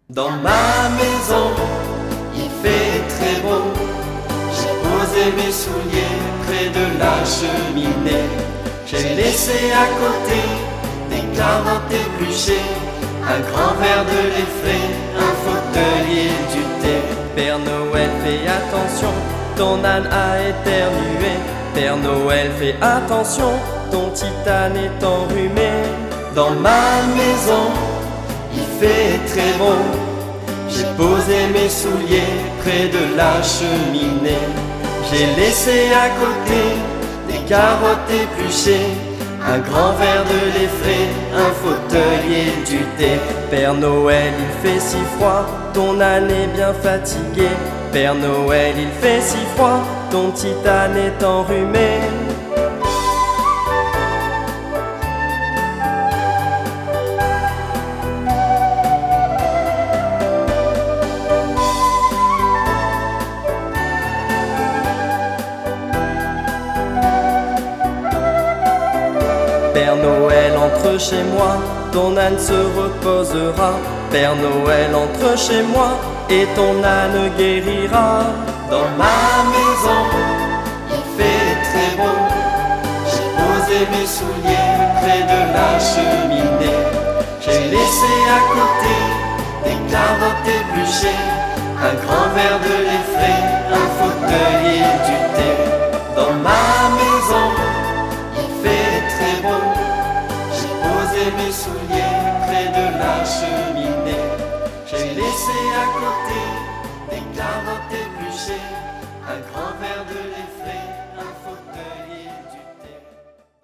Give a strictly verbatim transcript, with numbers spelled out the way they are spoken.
Dans ma maison, il fait très beau. J'ai posé mes souliers près de la cheminée. J'ai laissé à côté des carottes épluchées, un grand verre de lait frais, un fauteuil et du thé. Père Noël, fais attention, ton âne a éternué. Père Noël, fais attention, ton titane est enrhumé. Dans ma maison, il fait très beau. J'ai posé mes souliers près de la cheminée. J'ai laissé à côté des carottes épluchées, un grand verre de lait frais, un fauteuil et du thé. Père Noël, il fait si froid, ton âne est bien fatigué. Père Noël, il fait si froid, ton titane est enrhumé. Père Noël, entre chez moi, ton âne se reposera. Père Noël, entre chez moi, et ton âne guérira. Dans ma maison, il fait très beau. J'ai posé mes souliers près de la cheminée. J'ai laissé à côté des carottes épluchées, un grand verre de lait frais, un fauteuil et du thé. Dans ma maison, il fait très beau. J'ai posé mes souliers près de la cheminée. J'ai laissé à côté